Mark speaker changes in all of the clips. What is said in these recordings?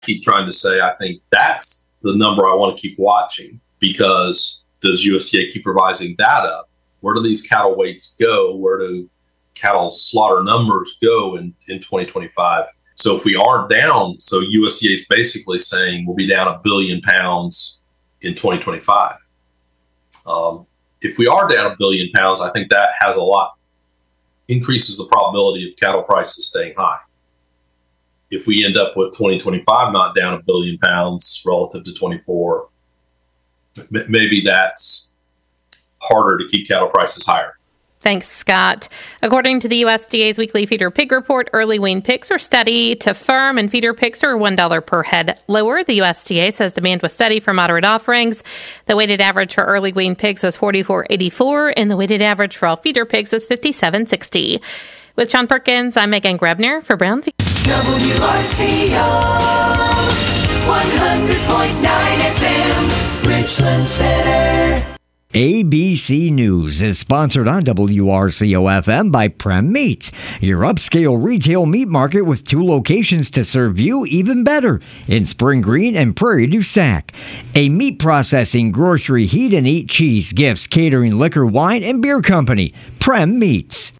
Speaker 1: keep trying to say, I think that's the number I want to keep watching, because does USDA keep revising that up? Where do these cattle weights go? Where do cattle slaughter numbers go in 2025? So if we are down, so USDA is basically saying we'll be down 1 billion pounds in 2025. If we are down 1 billion pounds, I think that has a lot, increases the probability of cattle prices staying high. If we end up with 2025 not down 1 billion pounds relative to 24, maybe that's harder to keep cattle prices higher.
Speaker 2: Thanks, Scott. According to the USDA's weekly feeder pig report, early wean pigs are steady to firm, and feeder pigs are $1 per head lower. The USDA says demand was steady for moderate offerings. The weighted average for early wean pigs was $44.84, and the weighted average for all feeder pigs was $57.60. With Sean Perkins, I'm Megan Grebner for Brown v.
Speaker 3: WRCO 100.9 FM, Richland Center.
Speaker 4: ABC News is sponsored on WRCO-FM by Prem Meats, your upscale retail meat market with 2 locations to serve you even better in Spring Green and Prairie du Sac. A meat processing, grocery, heat and eat, cheese, gifts, catering, liquor, wine, and beer company. Prem Meats.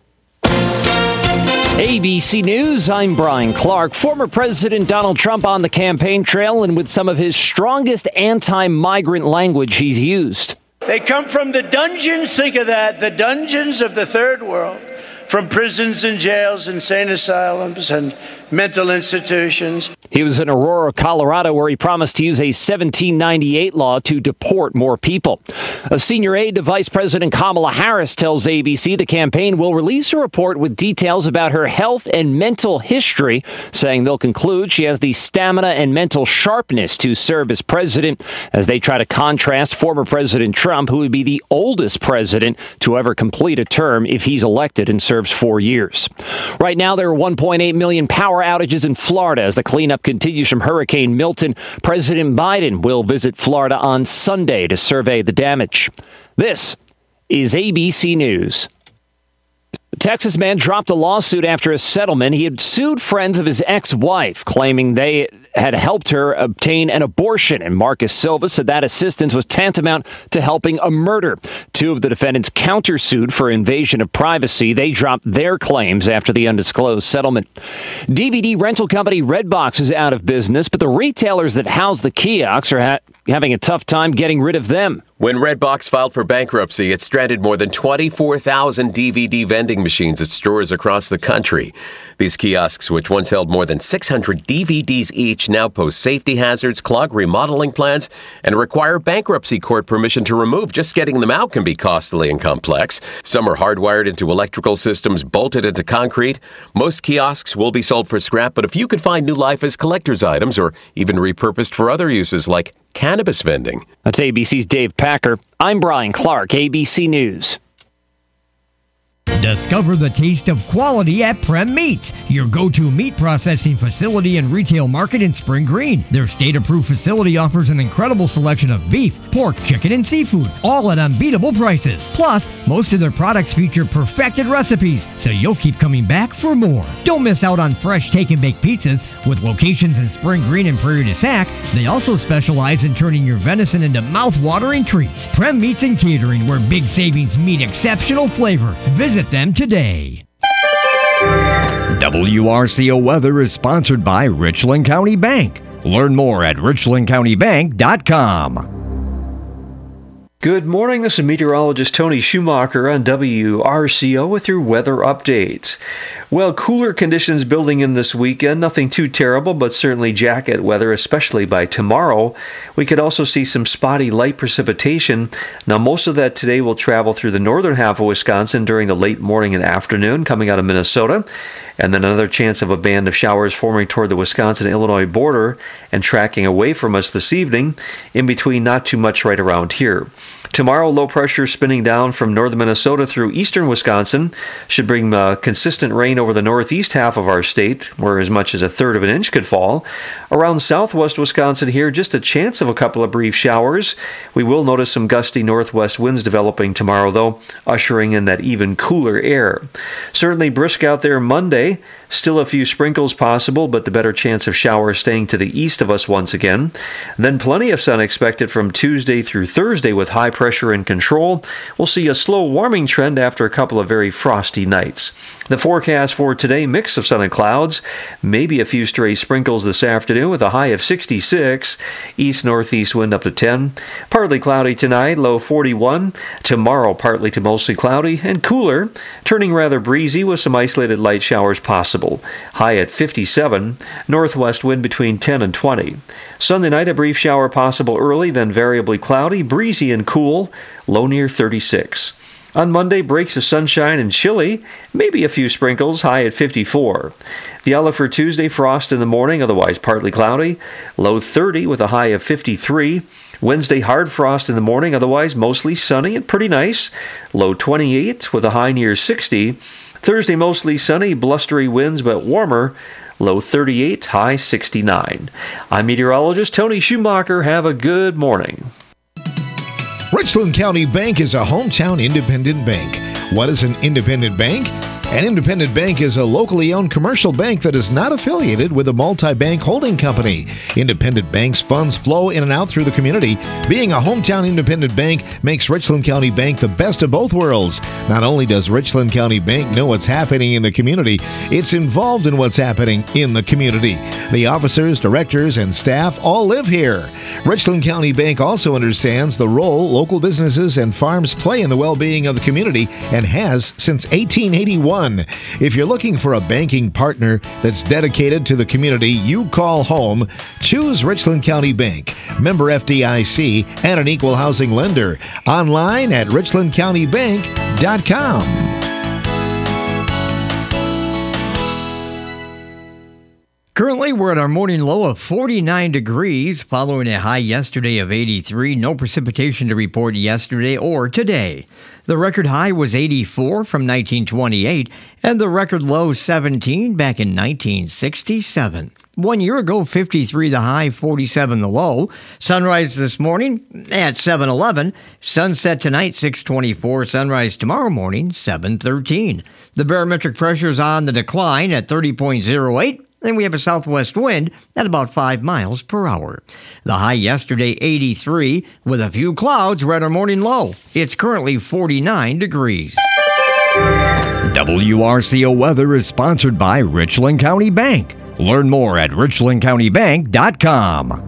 Speaker 5: ABC News, I'm Brian Clark. Former President Donald Trump on the campaign trail and with some of his strongest anti-migrant language he's used.
Speaker 6: They come from the dungeons, think of that, the dungeons of the third world, from prisons and jails, insane asylums, and mental institutions.
Speaker 5: He was in Aurora, Colorado, where he promised to use a 1798 law to deport more people. A senior aide to Vice President Kamala Harris tells ABC the campaign will release a report with details about her health and mental history, saying they'll conclude she has the stamina and mental sharpness to serve as president, as they try to contrast former President Trump, who would be the oldest president to ever complete a term if he's elected and serves 4 years. Right now, there are 1.8 million power outages in Florida as the cleanup continues from Hurricane Milton. President Biden will visit Florida on Sunday to survey the damage. This is ABC News. A Texas man dropped a lawsuit after a settlement. He had sued friends of his ex-wife, claiming they had helped her obtain an abortion, and Marcus Silva said that assistance was tantamount to helping a murder. 2 of the defendants countersued for invasion of privacy. They dropped their claims after the undisclosed settlement. DVD rental company Redbox is out of business, but the retailers that house the kiosks are having a tough time getting rid of them.
Speaker 7: When Redbox filed for bankruptcy, it stranded more than 24,000 DVD vending machines at stores across the country. These kiosks, which once held more than 600 DVDs each, now pose safety hazards, clog remodeling plans, and require bankruptcy court permission to remove. Just getting them out can be costly and complex. Some are hardwired into electrical systems, bolted into concrete. Most kiosks will be sold for scrap, but if you could find new life as collector's items or even repurposed for other uses like cannabis vending.
Speaker 5: That's ABC's Dave Packer. I'm Brian Clark, ABC News.
Speaker 4: Discover the taste of quality at Prem Meats, your go-to meat processing facility and retail market in Spring Green. Their state-approved facility offers an incredible selection of beef, pork, chicken, and seafood, all at unbeatable prices. Plus, most of their products feature perfected recipes, so you'll keep coming back for more. Don't miss out on fresh take-and-bake pizzas. With locations in Spring Green and Prairie du Sac, they also specialize in turning your venison into mouth-watering treats. Prem Meats and Catering, where big savings meet exceptional flavor. Visit them today. WRCO Weather is sponsored by Richland County Bank. Learn more at richlandcountybank.com.
Speaker 8: Good morning, this is meteorologist Tony Schumacher on WRCO with your weather updates. Well, cooler conditions building in this weekend, nothing too terrible, but certainly jacket weather, especially by tomorrow. We could also see some spotty light precipitation. Now, most of that today will travel through the northern half of Wisconsin during the late morning and afternoon, coming out of Minnesota. And then another chance of a band of showers forming toward the Wisconsin-Illinois border and tracking away from us this evening. In between, not too much right around here. Tomorrow, low pressure spinning down from northern Minnesota through eastern Wisconsin should bring consistent rain over the northeast half of our state, where as much as a third of an inch could fall. Around southwest Wisconsin here, just a chance of a couple of brief showers. We will notice some gusty northwest winds developing tomorrow, though, ushering in that even cooler air. Certainly brisk out there Monday. Still a few sprinkles possible, but the better chance of showers staying to the east of us once again. Then plenty of sun expected from Tuesday through Thursday with high pressure in control. We'll see a slow warming trend after a couple of very frosty nights. The forecast for today, mix of sun and clouds. Maybe a few stray sprinkles this afternoon with a high of 66. East-northeast wind up to 10. Partly cloudy tonight, low 41. Tomorrow, partly to mostly cloudy and cooler, turning rather breezy with some isolated light showers possible. High at 57. Northwest wind between 10 and 20. Sunday night, a brief shower possible early, then variably cloudy, breezy and cool, low near 36. On Monday, breaks of sunshine and chilly, maybe a few sprinkles, high at 54. The outlook for Tuesday, frost in the morning, otherwise partly cloudy, low 30 with a high of 53. Wednesday, hard frost in the morning, otherwise mostly sunny and pretty nice, low 28 with a high near 60. Thursday, mostly sunny, blustery winds but warmer, low 38, high 69. I'm meteorologist Tony Schumacher. Have a good morning.
Speaker 9: Richland County Bank is a hometown independent bank. What is an independent bank? An independent bank is a locally owned commercial bank that is not affiliated with a multi-bank holding company. Independent banks' funds flow in and out through the community. Being a hometown independent bank makes Richland County Bank the best of both worlds. Not only does Richland County Bank know what's happening in the community, it's involved in what's happening in the community. The officers, directors, and staff all live here. Richland County Bank also understands the role local businesses and farms play in the well-being of the community and has since 1881. If you're looking for a banking partner that's dedicated to the community you call home, choose Richland County Bank, member FDIC, and an equal housing lender. Online at richlandcountybank.com.
Speaker 4: Currently, we're at our morning low of 49 degrees, following a high yesterday of 83. No precipitation to report yesterday or today. The record high was 84 from 1928, and the record low 17 back in 1967. 1 year ago, 53 the high, 47 the low. Sunrise this morning at 7:11. Sunset tonight, 6:24. Sunrise tomorrow morning, 7:13. The barometric pressure is on the decline at 30.08. And we have a southwest wind at about 5 miles per hour. The high yesterday, 83, with a few clouds. We're at our morning low. It's currently 49 degrees. WRCO weather is sponsored by Richland County Bank. Learn more at richlandcountybank.com.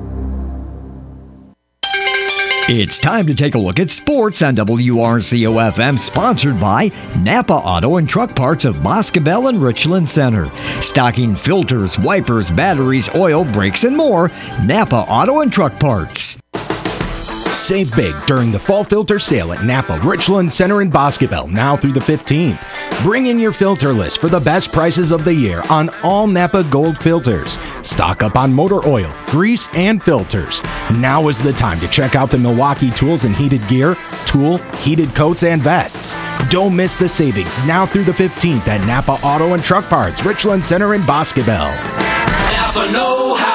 Speaker 4: It's time to take a look at sports on WRCO-FM, sponsored by Napa Auto and Truck Parts of Boscobel and Richland Center. Stocking filters, wipers, batteries, oil, brakes, and more. Napa Auto and Truck Parts.
Speaker 10: Save big during the fall filter sale at Napa, Richland Center, and Boscobel, now through the 15th. Bring in your filter list for the best prices of the year on all Napa Gold filters. Stock up on motor oil, grease, and filters. Now is the time to check out the Milwaukee tools and heated gear, tool, heated coats, and vests. Don't miss the savings now through the 15th at Napa Auto and Truck Parts, Richland Center, and Boscobel.
Speaker 11: Napa know-how.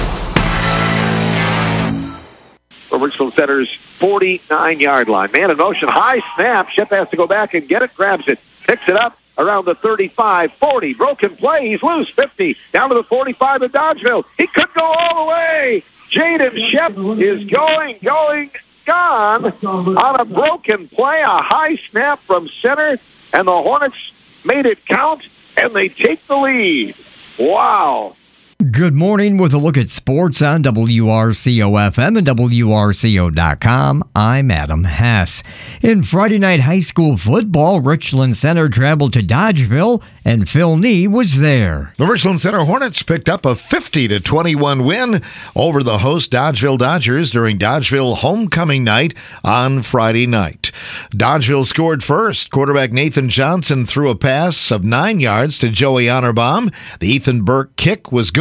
Speaker 11: Richland Center's 49-yard line. Man in motion, high snap. Shep has to go back and get it, grabs it, picks it up around the 35, 40. Broken play, he's loose, 50. Down to the 45 of Dodgeville. He could go all the way. Jaden Shep is gone on a broken play. A high snap from center, and the Hornets made it count, and they take the lead. Wow.
Speaker 4: Good morning with a look at sports on WRCO-FM and WRCO.com. I'm Adam Hess. In Friday night high school football, Richland Center traveled to Dodgeville, and Phil Nee was there.
Speaker 9: The Richland Center Hornets picked up a 50-21 win over the host Dodgeville Dodgers during Dodgeville homecoming night on Friday night. Dodgeville scored first. Quarterback Nathan Johnson threw a pass of 9 yards to Joey Honorbaum. The Ethan Burke kick was good.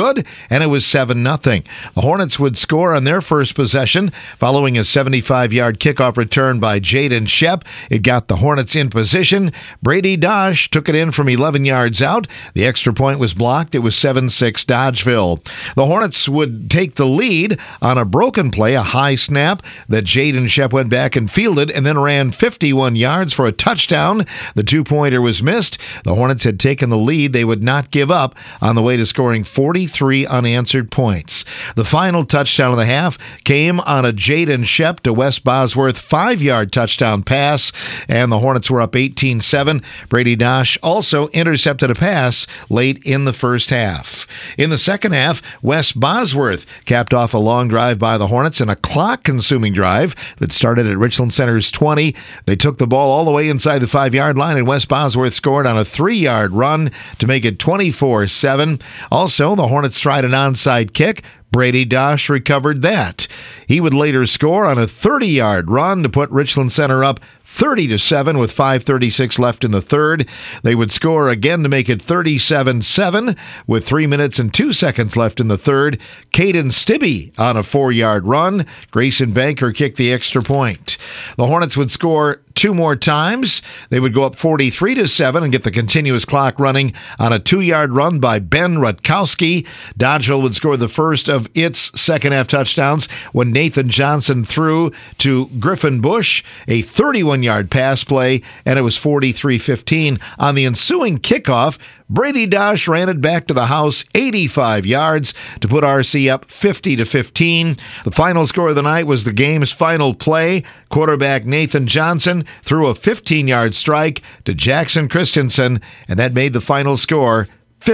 Speaker 9: good, and it was 7-0. The Hornets would score on their first possession following a 75-yard kickoff return by Jaden Shep. It got the Hornets in position. Brady Dosh took it in from 11 yards out. The extra point was blocked. It was 7-6 Dodgeville. The Hornets would take the lead on a broken play, a high snap that Jaden Shep went back and fielded and then ran 51 yards for a touchdown. The two-pointer was missed. The Hornets had taken the lead. They would not give up on the way to scoring 43 unanswered points. The final touchdown of the half came on a Jaden Shep to Wes Bosworth 5-yard touchdown pass, and the Hornets were up 18-7. Brady Dosh also intercepted a pass late in the first half. In the second half, Wes Bosworth capped off a long drive by the Hornets and a clock-consuming drive that started at Richland Center's 20. They took the ball all the way inside the 5-yard line, and Wes Bosworth scored on a 3-yard run to make it 24-7. Also, the Hornets tried an onside kick. Brady Dosh recovered that. He would later score on a 30-yard run to put Richland Center up 30-7 with 5:36 left in the third. They would score again to make it 37-7 with 3 minutes and 2 seconds left in the third. Caden Stibbe on a 4-yard run. Grayson Banker kicked the extra point. The Hornets would score 2 more times. They would go up 43-7 and get the continuous clock running on a 2-yard run by Ben Rutkowski. Dodgeville would score the first of its second-half touchdowns when Nathan Johnson threw to Griffin Bush, a 31-yard pass play, and it was 43-15. On the ensuing kickoff, Brady Dosh ran it back to the house 85 yards to put RC up 50-15. The final score of the night was the game's final play. Quarterback Nathan Johnson threw a 15-yard strike to Jackson Christensen, and that made the final score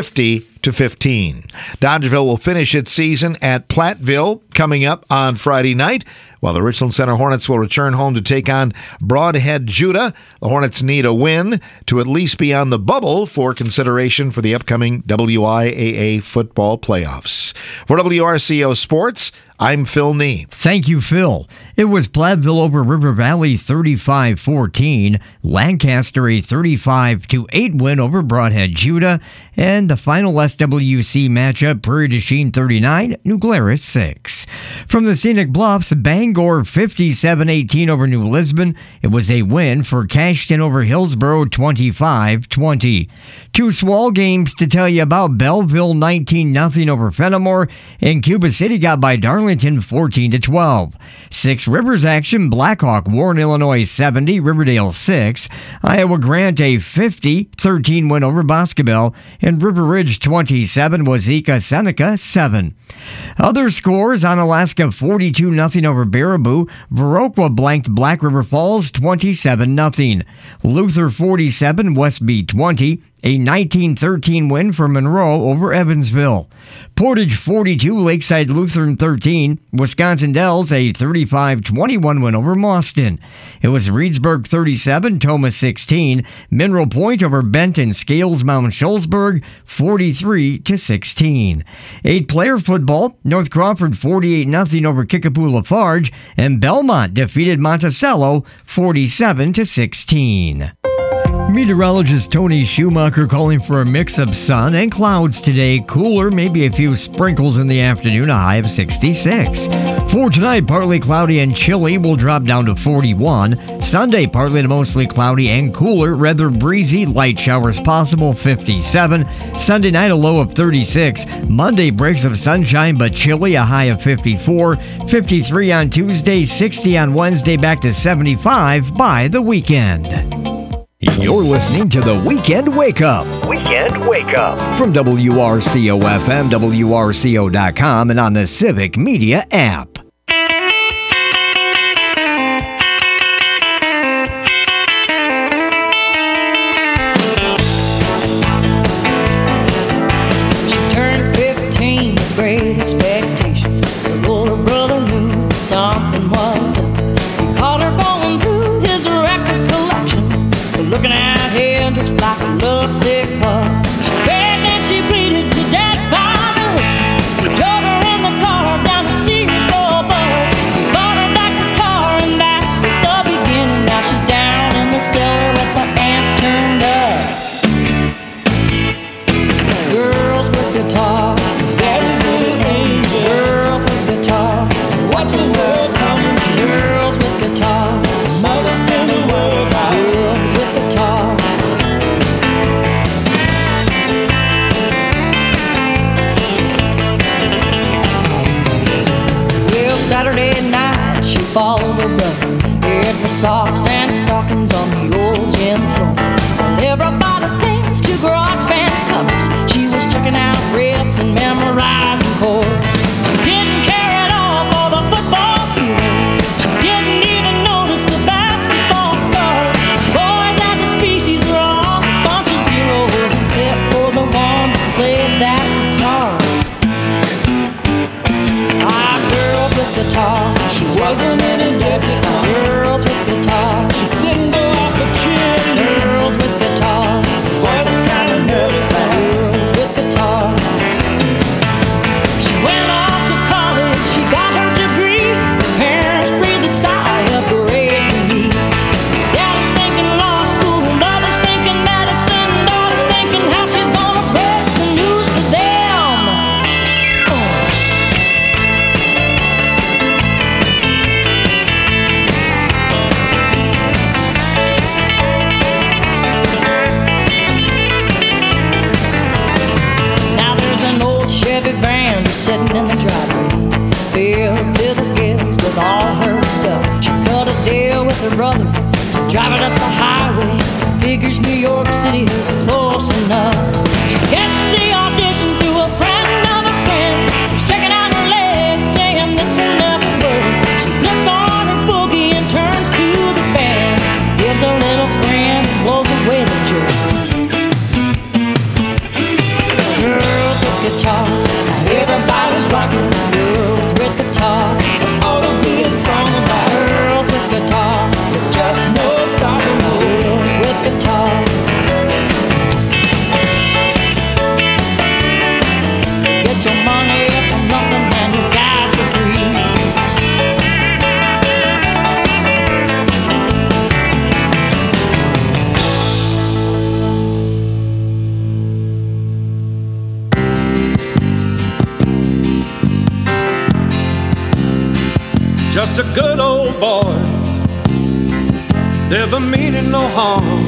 Speaker 9: 50-15. Dodgeville will finish its season at Platteville coming up on Friday night, while the Richland Center Hornets will return home to take on Broadhead Judah. The Hornets need a win to at least be on the bubble for consideration for the upcoming WIAA football playoffs. For WRCO Sports, I'm Phil Nee.
Speaker 4: Thank you, Phil. It was Platteville over River Valley 35-14, Lancaster a 35-8 win over Broadhead Judah, and the final SWC matchup, Prairie du Chien 39, New Glarus 6. From the Scenic Bluffs, Bangor 57-18 over New Lisbon. It was a win for Cashton over Hillsboro 25-20. 2 small games to tell you about. Belleville 19-0 over Fenimore, and Cuba City got by Darlington 14-12. 6 Rivers action, Blackhawk Warren, Illinois 70, Riverdale 6. Iowa Grant a 50-13 win over Boscobel, and River Ridge 27, Wazeeka Seneca 7. Other scores: Onalaska 42-0 over Baraboo. Viroqua blanked Black River Falls 27-0. Luther 47, Westby 20. A 19-13 win for Monroe over Evansville. Portage 42, Lakeside Lutheran 13. Wisconsin Dells a 35-21 win over Mauston. It was Reedsburg 37, Thomas 16. Mineral Point over Benton Scales Mount Schulzberg 43-16. 8-player football, North Crawford 48-0 over Kickapoo Lafarge, and Belmont defeated Monticello 47-16. Meteorologist Tony Schumacher calling for a mix of sun and clouds today. Cooler, maybe a few sprinkles in the afternoon, a high of 66. For tonight, partly cloudy and chilly, will drop down to 41. Sunday, partly to mostly cloudy and cooler, rather breezy, light showers possible, 57. Sunday night, a low of 36. Monday, breaks of sunshine but chilly, a high of 54. 53 on Tuesday, 60 on Wednesday, back to 75 by the weekend. You're listening to the Weekend Wake Up.
Speaker 12: Weekend Wake Up.
Speaker 4: From WRCO-FM, WRCO.com, and on the Civic Media app.
Speaker 13: She turned 15 with great expectations. Her older brother knew something was up. He called her going through his record collection, looking at Hendrix like a lovesick pup. She begged and she pleaded to Dad, Father, listen. He drove her in the car down to Sears Road. fall of her brother. It was socks and stockings on the old gym floor. Well, everybody thinks to garage band covers. She was checking out riffs and memorizing chords. She didn't care at all for the football fields. She didn't even notice the basketball stars. Boys as a species were all a bunch of zeros, except for the ones who played that guitar. Girls with guitar, she wasn't any debutante. Girls with guitar, she didn't go out for chin. Girls with guitar, wasn't kind of nervous. Girls with guitar, she went off to college, she got her degree. Her parents breathed a sigh of great relief. Daddy's thinking law school, mother's thinking medicine, daughter's thinking how she's gonna break the news to them. Chevy van sitting in the driveway, filled to the gills with all her stuff. She cut a deal with her brother to drive it up the highway. Figures New York City is close enough. She gets the audition through a friend of a friend. She's checking out her legs, saying this will never work. She flips on her boogie and turns to the band, gives a little grin and blows away the jerk. Girls with guitar, everybody's rocking. Girls with guitar, there ought to be a song about girls with guitar. It's just no stopping. Girls with guitar. Get your money from nothing and you guys for free.
Speaker 12: Just a good old boy, never meaning no harm.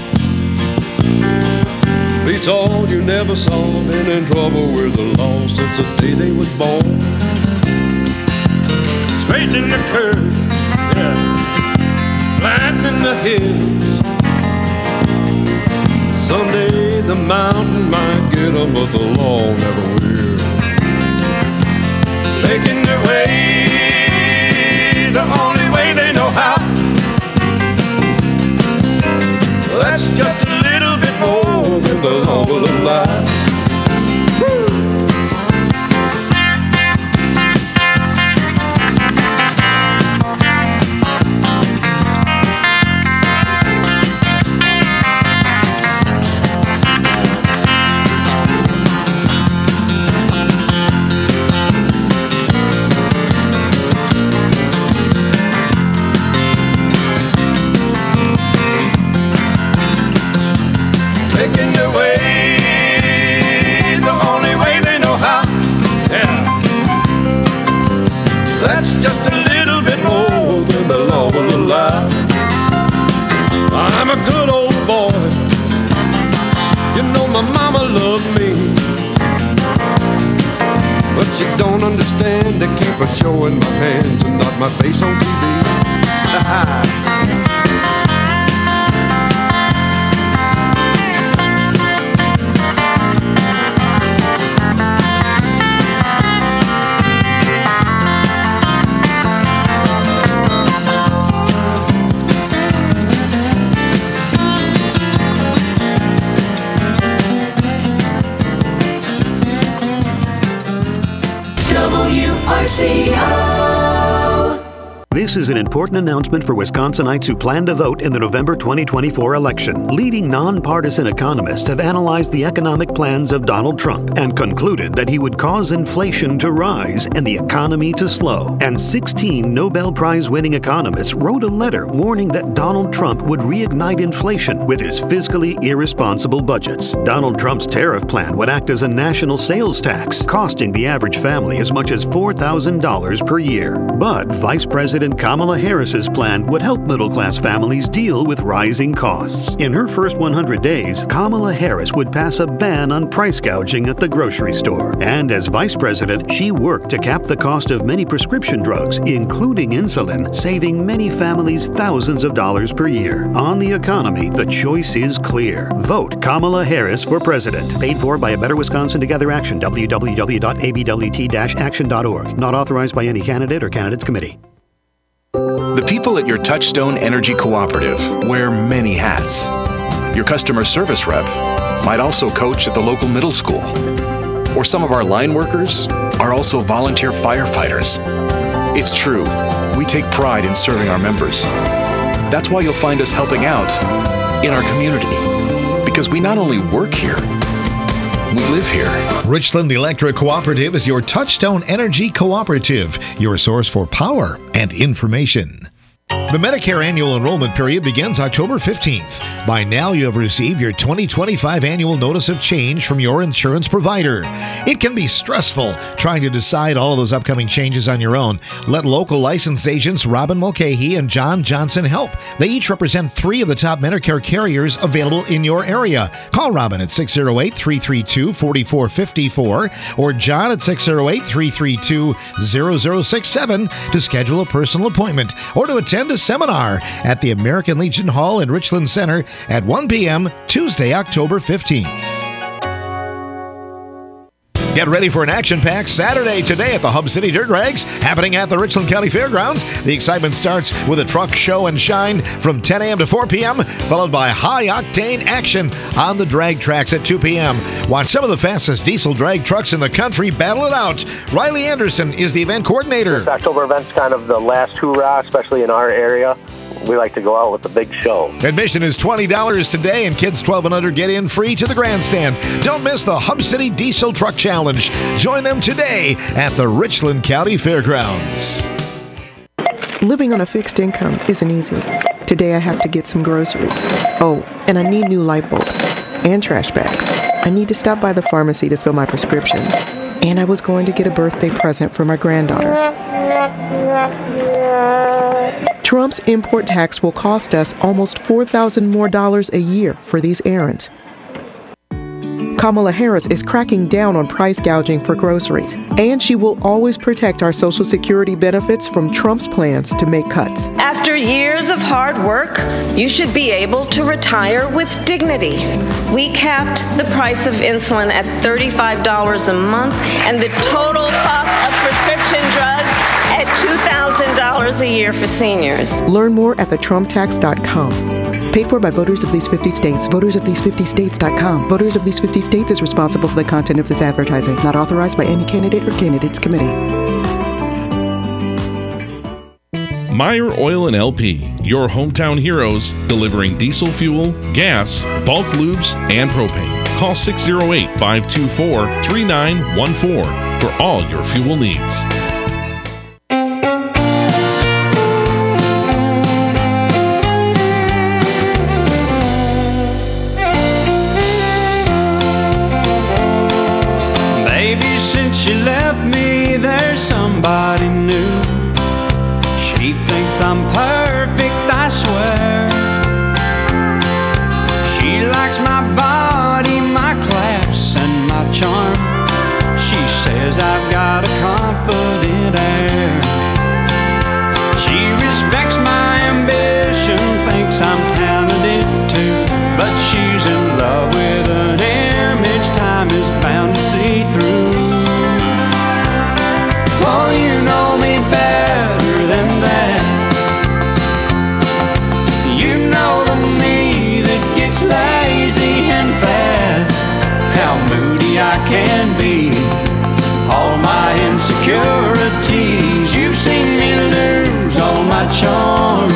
Speaker 12: Beats all you never saw, been in trouble with the law since the day they was born. Straightening the curves, yeah, flattening the hills. Someday the mountain might get 'em, but the law never will. Making their way the only way they know how. That's just a little bit more than the law will allow. Just a little bit more than the law will allow. I'm a good old boy. You know my mama loved me, but she don't understand. They keep her showing my hands and not my face on TV.
Speaker 14: This is an important announcement for Wisconsinites who plan to vote in the November 2024 election. Leading nonpartisan economists have analyzed the economic plans of Donald Trump and concluded that he would cause inflation to rise and the economy to slow. And 16 Nobel Prize-winning economists wrote a letter warning that Donald Trump would reignite inflation with his fiscally irresponsible budgets. Donald Trump's tariff plan would act as a national sales tax, costing the average family as much as $4,000 per year. But Vice President President Kamala Harris's plan would help middle-class families deal with rising costs. In her first 100 days, Kamala Harris would pass a ban on price gouging at the grocery store. And as vice president, she worked to cap the cost of many prescription drugs, including insulin, saving many families thousands of dollars per year. On the economy, the choice is clear. Vote Kamala Harris for president. Paid for by a Better Wisconsin Together Action. www.abwt-action.org. Not authorized by any candidate or candidates committee.
Speaker 15: The people at your Touchstone Energy Cooperative wear many hats. Your customer service rep might also coach at the local middle school. Or some of our line workers are also volunteer firefighters. It's true, we take pride in serving our members. That's why you'll find us helping out in our community. Because we not only work here, we live here.
Speaker 9: Richland Electric Cooperative is your Touchstone Energy Cooperative, your source for power and information. The Medicare annual enrollment period begins October 15th. By now, you have received your 2025 annual notice of change from your insurance provider. It can be stressful trying to decide all of those upcoming changes on your own. Let local licensed agents Robin Mulcahy and John Johnson help. They each represent 3 of the top Medicare carriers available in your area. Call Robin at 608-332-4454 or John at 608-332-0067 to schedule a personal appointment or to attend a seminar at the American Legion Hall in Richland Center at 1 p.m. Tuesday, October 15th. Get ready for an action-packed Saturday today at the Hub City Dirt Rags, happening at the Richland County Fairgrounds. The excitement starts with a truck show and shine from 10 a.m. to 4 p.m., followed by high-octane action on the drag tracks at 2 p.m. Watch some of the fastest diesel drag trucks in the country battle it out. Riley Anderson is the event coordinator.
Speaker 16: This October event's kind of the last hoorah, especially in our area. We like to go out with a big show.
Speaker 9: Admission is $20 today, and kids 12 and under get in free to the grandstand. Don't miss the Hub City Diesel Truck Challenge. Join them today at the Richland County Fairgrounds.
Speaker 17: Living on a fixed income isn't easy. Today I have to get some groceries. Oh, and I need new light bulbs and trash bags. I need to stop by the pharmacy to fill my prescriptions. And I was going to get a birthday present for my granddaughter. Trump's import tax will cost us almost $4,000 more a year for these errands. Kamala Harris is cracking down on price gouging for groceries, and she will always protect our Social Security benefits from Trump's plans to make cuts.
Speaker 18: After years of hard work, you should be able to retire with dignity. We capped the price of insulin at $35 a month and the total cost of prescription drugs at $2,000 a year for seniors.
Speaker 17: Learn more at thetrumptax.com. Paid for by voters of these 50 states. VotersOfThese50States.com. Voters of these 50 states is responsible for the content of this advertising. Not authorized by any candidate or candidates committee.
Speaker 19: Meyer Oil and LP, your hometown heroes, delivering diesel fuel, gas, bulk lubes, and propane. Call 608-524-3914 for all your fuel needs.
Speaker 20: She left me, there's somebody new. She thinks I'm perfect, I swear. She likes my body, my class, and my charm. She says I've got a confident air. She respects my ambition, thinks I'm talented too. But she's in love with an image time is bound to see through. Oh, you know me better than that. You know the me that gets lazy and fat. How moody I can be, all my insecurities. You've seen me lose all my charm.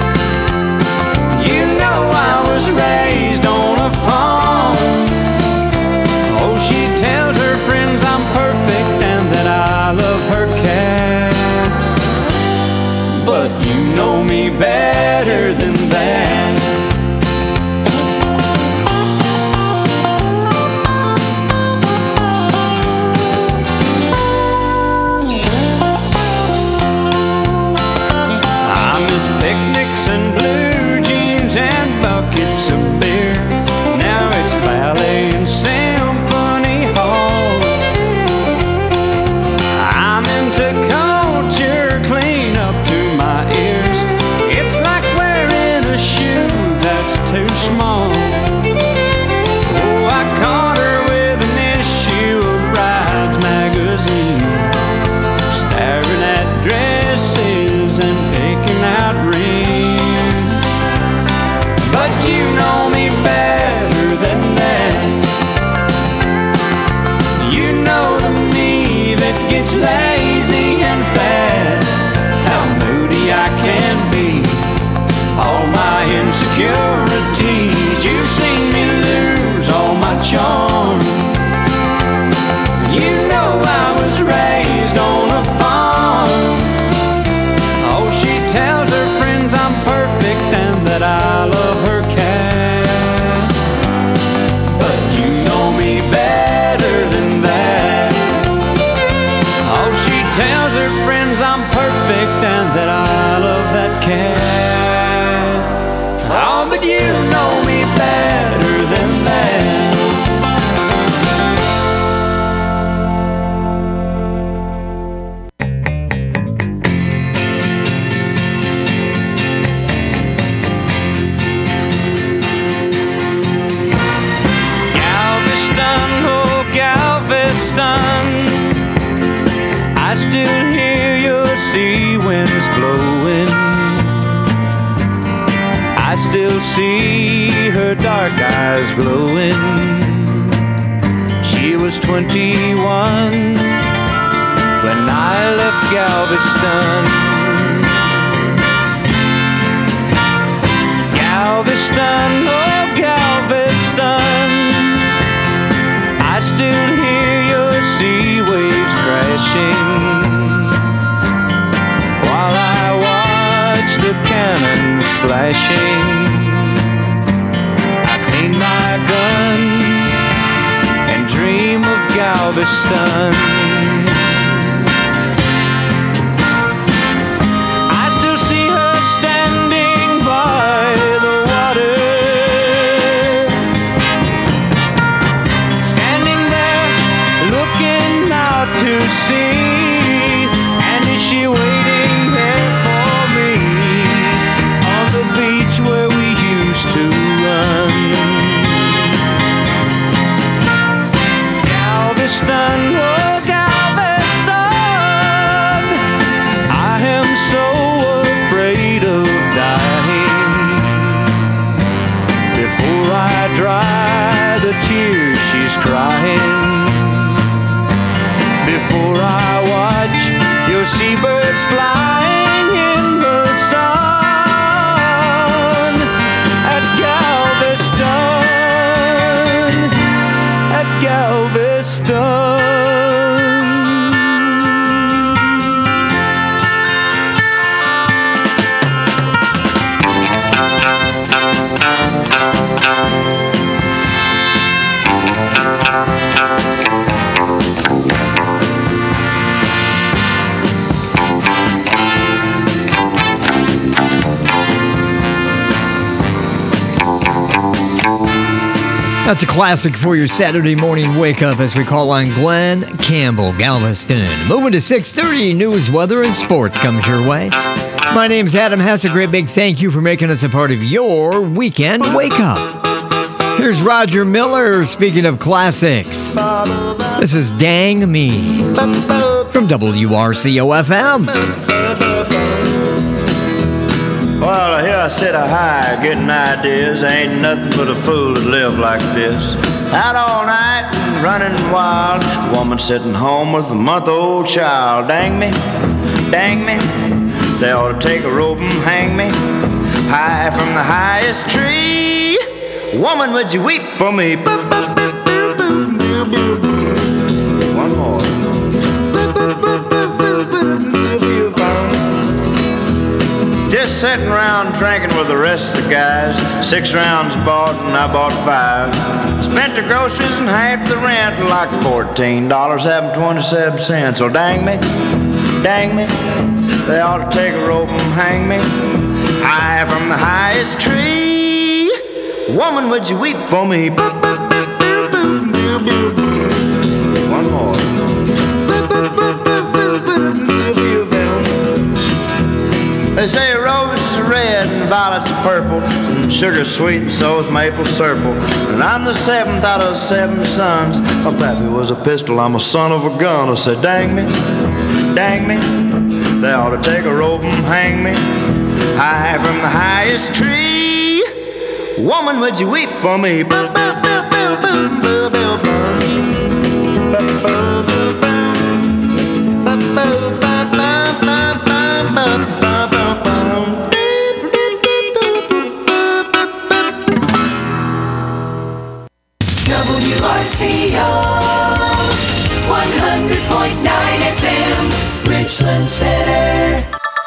Speaker 20: You know I was raised on a farm. Oh, she tells her friends I'm perfect and that I love her cat. But you know me better than that. friends I'm perfect and that I love that cat. Oh, but you know me better than that. I still hear your sea winds blowing. I still see her dark eyes glowing. She was 21 when I left Galveston. Galveston, oh Galveston, I still hear your sea waves crashing while I watch the cannons flashing. I clean my gun and dream of Galveston. I still see her standing by the water, looking out to sea. And is she waiting there for me on the beach where we used to run? Galveston, oh Galveston, I am so afraid of dying. Before I dry the tears she's crying, before I watch your seabirds flying in the sun at Galveston, at Galveston.
Speaker 4: That's a classic for your Saturday morning wake-up as we call on Glenn Campbell, Galveston. Moving to 6:30, news, weather, and sports comes your way. My name's Adam Hess. A great big thank you for making us a part of your weekend wake-up. Here's Roger Miller, speaking of classics. This is Dang Me from WRCO-FM.
Speaker 6: Well, here I sit a high, getting ideas. Ain't nothing but a fool to live like this. Out all night and running wild. Woman sitting home with a month-old child. Dang me, dang me. They ought to take a rope and hang me high from the highest tree. Woman, would you weep for me? One more. Just sitting around drinking with the rest of the guys. 6 rounds bought and I bought 5. Spent the groceries and half the rent, like $14, having 27 cents. So dang me, dang me. They ought to take a rope and hang me high from the highest tree. Woman, would you weep for me? One more. They say roses are red and violets are purple, and sugar's sweet and so's maple syrup. And I'm the 7th out of 7 sons. My pappy was a pistol, I'm a son of a gun. I said, dang me, dang me. They ought to take a rope and hang me high from the highest tree. Woman, would you weep for me?
Speaker 3: WRCO 100.9 FM, Richland Center.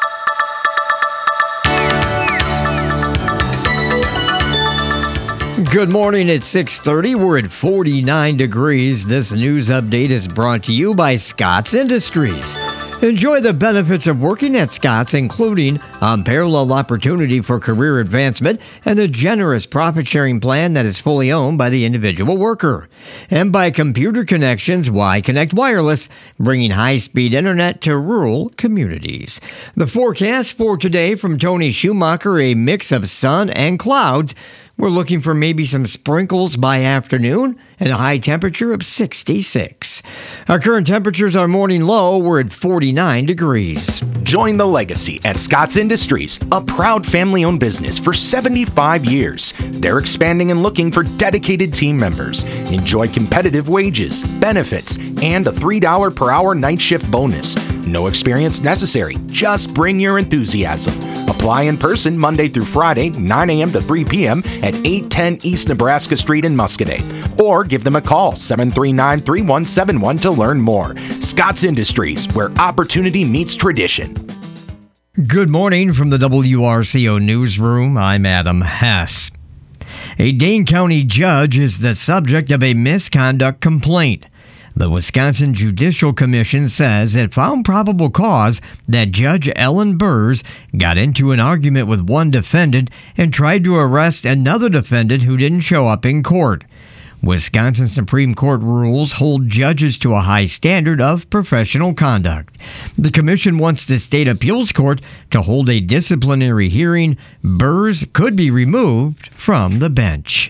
Speaker 4: Good morning at 6:30. We're at 49 degrees. This news update is brought to you by Scott's Industries. Enjoy the benefits of working at Scott's, including unparalleled opportunity for career advancement and a generous profit-sharing plan that is fully owned by the individual worker. And by Computer Connections, Y-Connect Wireless, bringing high-speed internet to rural communities. The forecast for today from Tony Schumacher, a mix of sun and clouds. We're looking for maybe some sprinkles by afternoon and a high temperature of 66. Our current temperatures, our morning low, we're at 49 degrees.
Speaker 10: Join the legacy at Scott's Industries, a proud family-owned business for 75 years. They're expanding and looking for dedicated team members. Enjoy competitive wages, benefits, and a $3 per hour night shift bonus. No experience necessary. Just bring your enthusiasm. Apply in person Monday through Friday, 9 a.m. to 3 p.m. at 810 East Nebraska Street in Muscoda. Or give them a call, 739-3171 to learn more. Scott's Industries, where opportunity meets tradition.
Speaker 4: Good morning from the WRCO Newsroom. I'm Adam Hess. A Dane County judge is the subject of a misconduct complaint. The Wisconsin Judicial Commission says it found probable cause that Judge Ellen Burrs got into an argument with one defendant and tried to arrest another defendant who didn't show up in court. Wisconsin Supreme Court rules hold judges to a high standard of professional conduct. The commission wants the state appeals court to hold a disciplinary hearing. Burrs could be removed from the bench.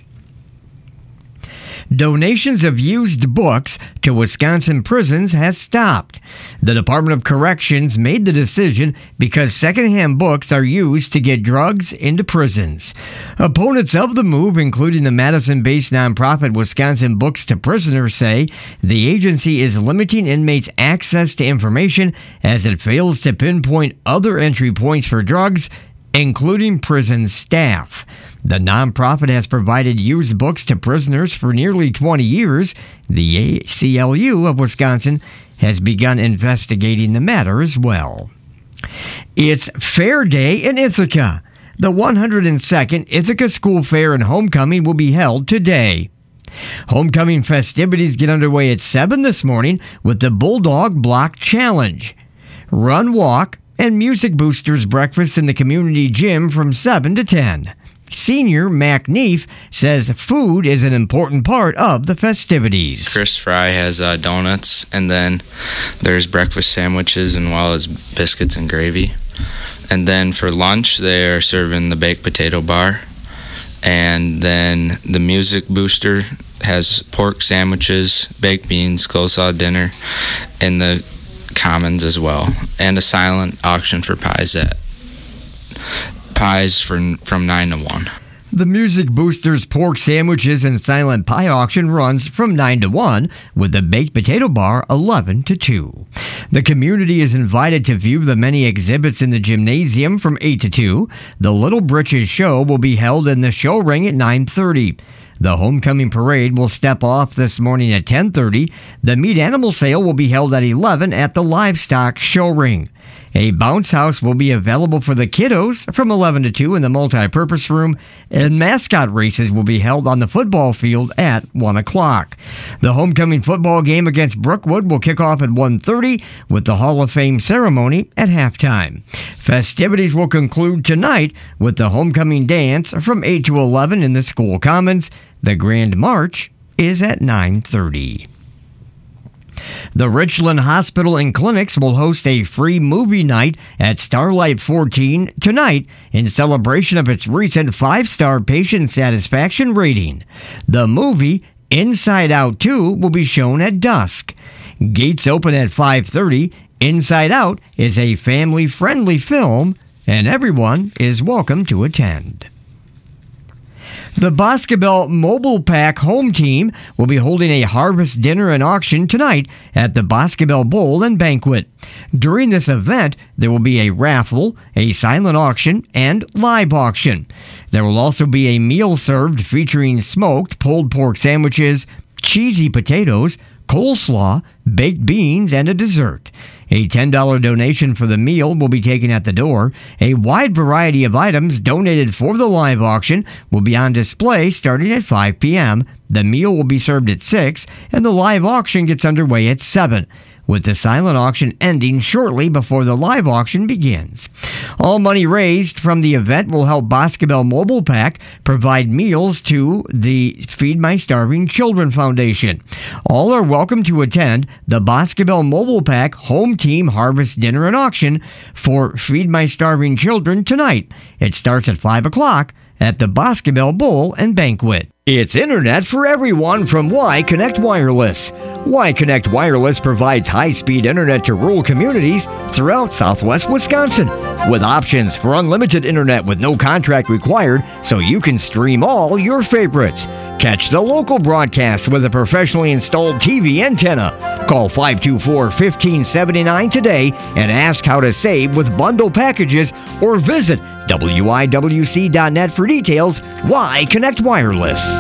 Speaker 4: Donations of used books to Wisconsin prisons has stopped. The Department of Corrections made the decision because secondhand books are used to get drugs into prisons. Opponents of the move, including the Madison-based nonprofit Wisconsin Books to Prisoners, say the agency is limiting inmates' access to information as it fails to pinpoint other entry points for drugs, including prison staff. The nonprofit has provided used books to prisoners for nearly 20 years. The ACLU of Wisconsin has begun investigating the matter as well. It's Fair Day in Ithaca. The 102nd Ithaca School Fair and Homecoming will be held today. Homecoming festivities get underway at 7 this morning with the Bulldog Block Challenge. Run, walk, and Music Boosters breakfast in the community gym from 7 to 10. Senior Mac Neef says food is an important part of the festivities.
Speaker 21: Chris Fry has donuts, and then there's breakfast sandwiches and well as biscuits and gravy. And then for lunch, they're serving the baked potato bar. And then the Music Booster has pork sandwiches, baked beans, coleslaw dinner, and the commons as well, and a silent auction for pies from 9 to 1.
Speaker 4: The Music Boosters pork sandwiches and silent pie auction runs from 9 to 1, with the baked potato bar 11 to 2. The community is invited to view the many exhibits in the gymnasium from 8 to 2. The Little Britches show will be held in the show ring at 9:30. The homecoming parade will step off this morning at 10:30. The meat animal sale will be held at 11 at the livestock show ring. A bounce house will be available for the kiddos from 11 to 2 in the multi-purpose room, and mascot races will be held on the football field at 1 o'clock. The homecoming football game against Brookwood will kick off at 1:30 with the Hall of Fame ceremony at halftime. Festivities will conclude tonight with the homecoming dance from 8 to 11 in the school commons. The Grand March is at 9:30. The Richland Hospital and Clinics will host a free movie night at Starlight 14 tonight in celebration of its recent 5-star patient satisfaction rating. The movie Inside Out 2 will be shown at dusk. Gates open at 5:30. Inside Out is a family-friendly film, and everyone is welcome to attend. The Boscobel Mobile Pack home team will be holding a harvest dinner and auction tonight at the Boscobel Bowl and Banquet. During this event, there will be a raffle, a silent auction, and live auction. There will also be a meal served featuring smoked pulled pork sandwiches, cheesy potatoes, coleslaw, baked beans, and a dessert. A $10 donation for the meal will be taken at the door. A wide variety of items donated for the live auction will be on display starting at 5 p.m. The meal will be served at 6, and the live auction gets underway at 7. with the silent auction ending shortly before the live auction begins. All money raised from the event will help Boscobel Mobile Pack provide meals to the Feed My Starving Children Foundation. All are welcome to attend the Boscobel Mobile Pack Home Team Harvest Dinner and Auction for Feed My Starving Children tonight. It starts at 5 o'clock at the Boscobel Bowl and Banquet. It's internet for everyone from Y Connect Wireless. Y Connect Wireless provides high-speed internet to rural communities throughout southwest Wisconsin, with options for unlimited internet with no contract required, so you can stream all your favorites. Catch the local broadcast with a professionally installed TV antenna. Call 524-1579 today and ask how to save with bundle packages, or visit WIWC.net for details. Y Connect Wireless.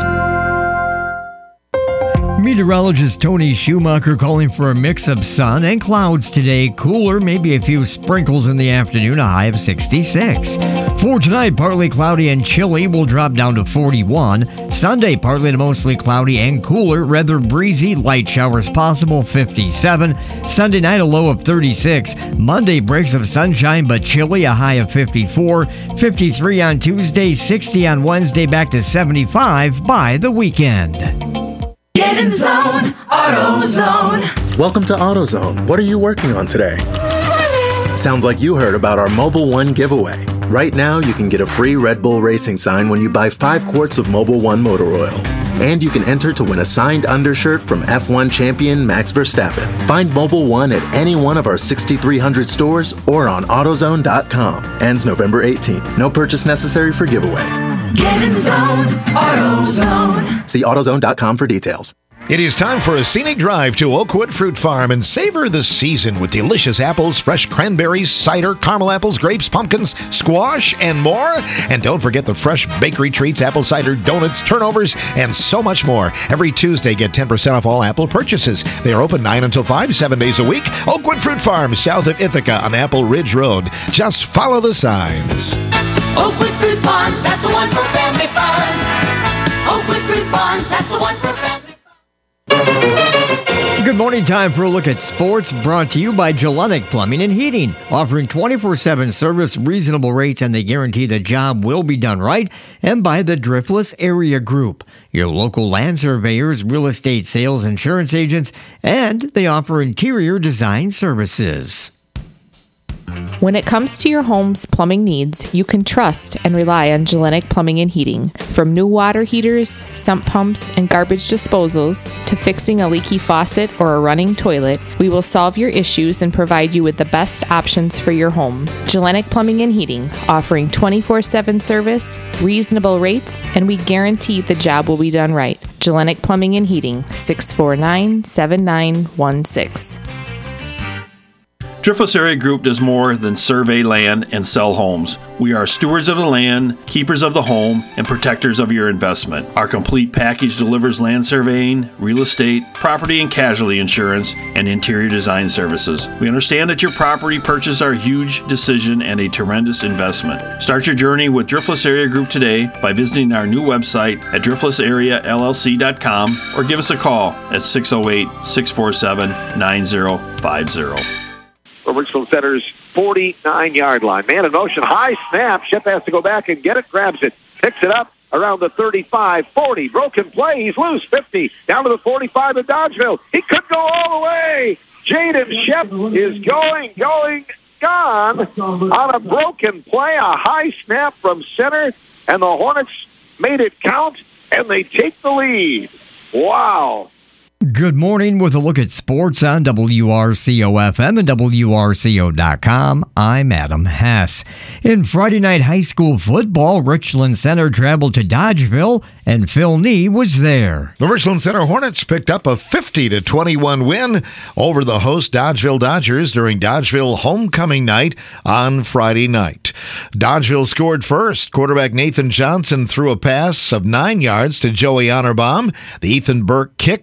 Speaker 4: Meteorologist Tony Schumacher calling for a mix of sun and clouds today. Cooler, maybe a few sprinkles in the afternoon, a high of 66. For tonight, partly cloudy and chilly, will drop down to 41. Sunday, partly to mostly cloudy and cooler, rather breezy, light showers possible, 57. Sunday night, a low of 36. Monday, breaks of sunshine but chilly, a high of 54. 53 on Tuesday, 60 on Wednesday, back to 75 by the weekend.
Speaker 3: Get in zone, AutoZone.
Speaker 1: Welcome to AutoZone. What are you working on today? Sounds like you heard about our Mobile One giveaway. Right now, you can get a free Red Bull racing sign when you buy 5 quarts of Mobile One motor oil. And you can enter to win a signed undershirt from F1 champion Max Verstappen. Find Mobile One at any one of our 6,300 stores or on AutoZone.com. Ends November 18th. No purchase necessary for giveaway.
Speaker 3: Get in zone, AutoZone.
Speaker 1: See AutoZone.com for details.
Speaker 9: It is time for a scenic drive to Oakwood Fruit Farm and savor the season with delicious apples, fresh cranberries, cider, caramel apples, grapes, pumpkins, squash, and more. And don't forget the fresh bakery treats, apple cider, donuts, turnovers, and so much more. Every Tuesday, get 10% off all Apple purchases. They are open 9 until 5, 7 days a week. Oakwood Fruit Farm, south of Ithaca on Apple Ridge Road. Just follow the signs.
Speaker 3: Oakwood Fruit Farms, that's the one for family fun. Oakwood Fruit Farms, that's the one for family fun.
Speaker 4: Good morning, time for a look at sports, brought to you by Gelinek Plumbing and Heating, offering 24/7 service, reasonable rates, and they guarantee the job will be done right, and by the Driftless Area Group, your local land surveyors, real estate sales, insurance agents, and they offer interior design services.
Speaker 22: When it comes to your home's plumbing needs, you can trust and rely on Gelinek Plumbing and Heating. From new water heaters, sump pumps, and garbage disposals, to fixing a leaky faucet or a running toilet, we will solve your issues and provide you with the best options for your home. Gelinek Plumbing and Heating, offering 24/7 service, reasonable rates, and we guarantee the job will be done right. Gelinek Plumbing and Heating, 649-7916.
Speaker 23: Driftless Area Group does more than survey land and sell homes. We are stewards of the land, keepers of the home, and protectors of your investment. Our complete package delivers land surveying, real estate, property and casualty insurance, and interior design services. We understand that your property purchase are a huge decision and a tremendous investment. Start your journey with Driftless Area Group today by visiting our new website at driftlessareallc.com or give us a call at 608-647-9050.
Speaker 11: Richland Center's 49-yard line. Man in motion, high snap. Shep has to go back and get it, grabs it, picks it up around the 35, 40. Broken play, he's loose, 50. Down to the 45 at Dodgeville. He could go all the way. Jaden Shep is gone on a broken play. A high snap from center, and the Hornets made it count, and they take the lead. Wow.
Speaker 4: Good morning with a look at sports on WRCO-FM and WRCO.com. I'm Adam Hess. In Friday night high school football, Richland Center traveled to Dodgeville, and Phil Nee was there.
Speaker 9: The Richland Center Hornets picked up a 50-21 win over the host Dodgeville Dodgers during Dodgeville homecoming night on Friday night. Dodgeville scored first. Quarterback Nathan Johnson threw a pass of 9 yards to Joey Honorbaum. The Ethan Burke kick was good,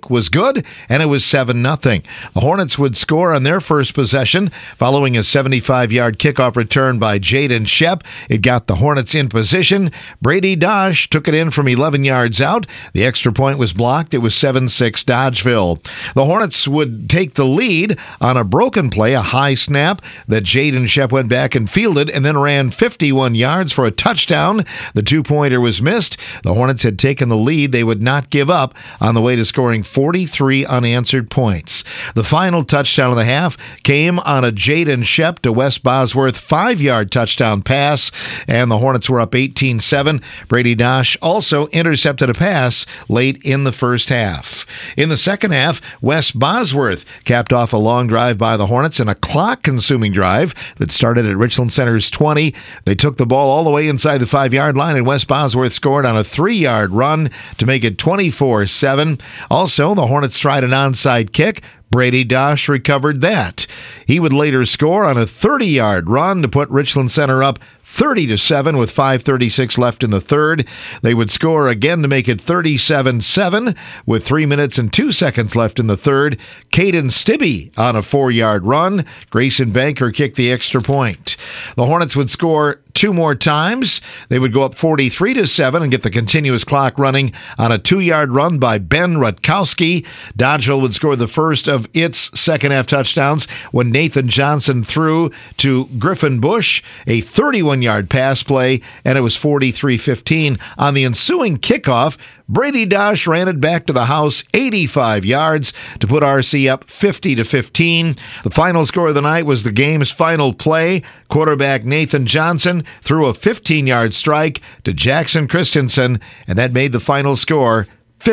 Speaker 9: would, and it was 7-0. The Hornets would score on their first possession following a 75-yard kickoff return by Jaden Shep. It got the Hornets in position. Brady Dosh took it in from 11 yards out. The extra point was blocked. It was 7-6 Dodgeville. The Hornets would take the lead on a broken play, a high snap that Jaden Shep went back and fielded and then ran 51 yards for a touchdown. The two-pointer was missed. The Hornets had taken the lead. They would not give up on the way to scoring 43 unanswered points. The final touchdown of the half came on a Jaden Shep to Wes Bosworth 5-yard touchdown pass, and the Hornets were up 18-7. Brady Dosh also intercepted a pass late in the first half. In the second half, Wes Bosworth capped off a long drive by the Hornets in a clock-consuming drive that started at Richland Center's 20. They took the ball all the way inside the 5-yard line, and Wes Bosworth scored on a 3-yard run to make it 24-7. Also, the Hornets tried an onside kick. Brady Dosh recovered that. He would later score on a 30-yard run to put Richland Center up 30-7 with 5:36 left in the third. They would score again to make it 37-7 with 3 minutes and 2 seconds left in the third. Caden Stibbe on a 4-yard run. Grayson Banker kicked the extra point. The Hornets would score 2 more times. They would go up 43-7 and get the continuous clock running on a 2-yard run by Ben Rutkowski. Dodgeville would score the first of its second-half touchdowns when Nathan Johnson threw to Griffin Bush, a 31-yard pass play, and it was 43-15. On the ensuing kickoff, Brady Dosh ran it back to the house 85 yards to put RC up 50-15. The final score of the night was the game's final play. Quarterback Nathan Johnson threw a 15-yard strike to Jackson Christensen, and that made the final score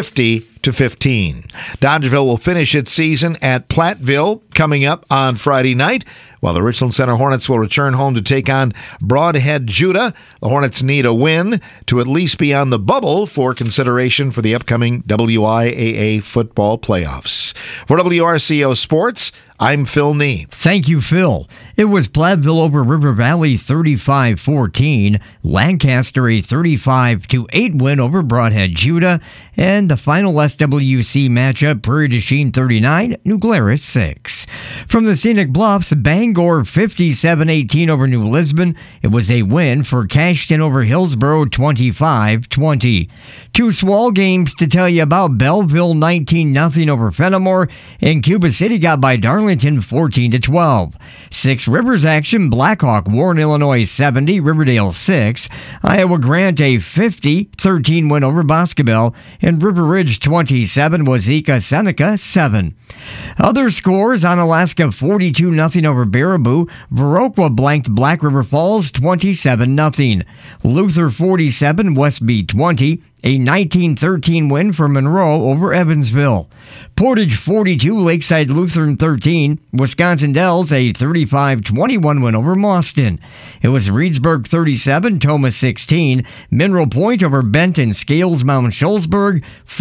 Speaker 9: 50-15. Dodgeville will finish its season at Platteville coming up on Friday night, while the Richland Center Hornets will return home to take on Broadhead Judah. The Hornets need a win to at least be on the bubble for consideration for the upcoming WIAA football playoffs. For WRCO Sports, I'm Phil Nee.
Speaker 4: Thank you, Phil. It was Platteville over River Valley 35-14, Lancaster a 35-8 win over Broadhead Judah, and the final SWC matchup, Prairie du Chien 39, New Glarus 6. From the Scenic Bluffs, Bangor 57-18 over New Lisbon. It was a win for Cashton over Hillsborough 25-20. 2 small games to tell you about. Belleville 19-0 over Fenimore, and Cuba City got by Darlington 14-12. 6 Rivers action, Blackhawk Warren, Illinois 70, Riverdale 6. Iowa Grant a 50-13 win over Boscobel, and River Ridge 27, Wazeeka Seneca 7. Other scores: Onalaska 42-0 over Baraboo. Viroqua blanked Black River Falls 27-0. Luther 47, Westby 20. A 19-13 win for Monroe over Evansville. Portage 42, Lakeside Lutheran 13. Wisconsin Dells a 35-21 win over Mauston. It was Reedsburg 37, Thomas 16. Mineral Point over Benton Scales Mount Schulzberg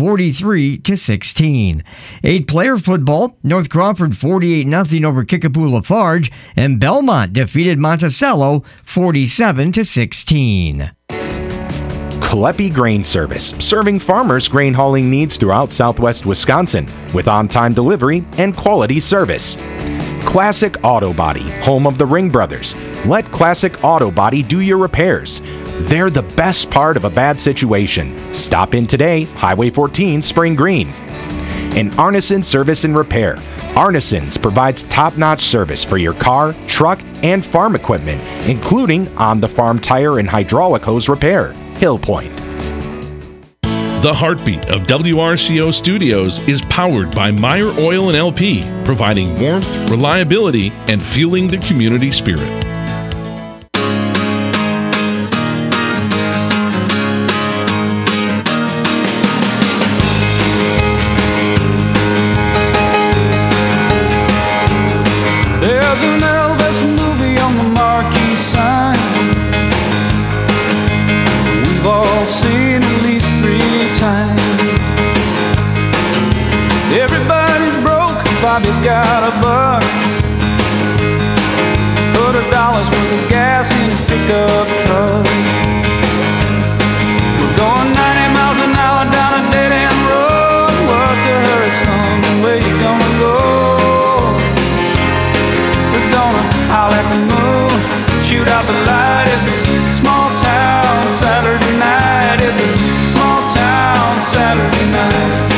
Speaker 4: 43-16. 8-player football, North Crawford 48-0 over Kickapoo Lafarge, and Belmont defeated Monticello 47-16.
Speaker 10: Kaleppi Grain Service, serving farmers' grain hauling needs throughout southwest Wisconsin with on-time delivery and quality service. Classic Auto Body, home of the Ring Brothers. Let Classic Auto Body do your repairs. They're the best part of a bad situation. Stop in today, Highway 14, Spring Green. And Arneson Service and Repair. Arneson's provides top-notch service for your car, truck, and farm equipment, including on-the-farm tire and hydraulic hose repair. Hill Point.
Speaker 19: The heartbeat of WRCO Studios is powered by Meyer Oil and LP, providing warmth, reliability, and fueling the community spirit.
Speaker 20: There's an Elvis movie on the marquee sign. We've all seen at least 3 times. Everybody's broke, Bobby's got a buck. Put $1 out the light. It's a small town Saturday night. It's a small town Saturday night.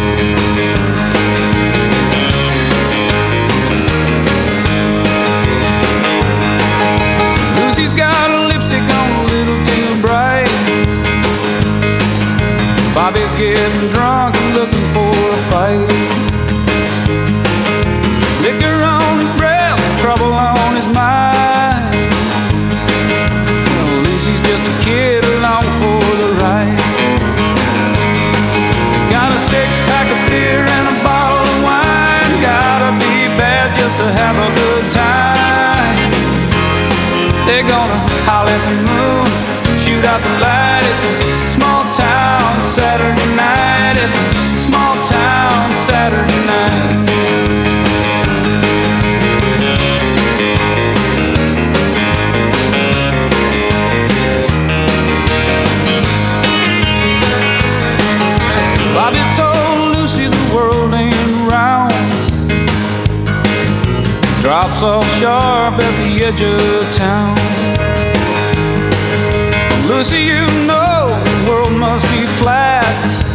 Speaker 20: Lucy's got a lipstick on a little too bright. Bobby's getting drunk and looking for a fight. Liquor on his breath, trouble on his mind. Well, Lucy's just a kid along for the ride. Got a 6-pack of beer and a bottle of wine. Gotta be bad just to have a good time. They're gonna holler at the moon, shoot out the light. It's a small town Saturday night. It's a small town Saturday night. Bobby told Lucy the world ain't round. Drops off sharp at the edge of town. Lucy, you know the world must be flat,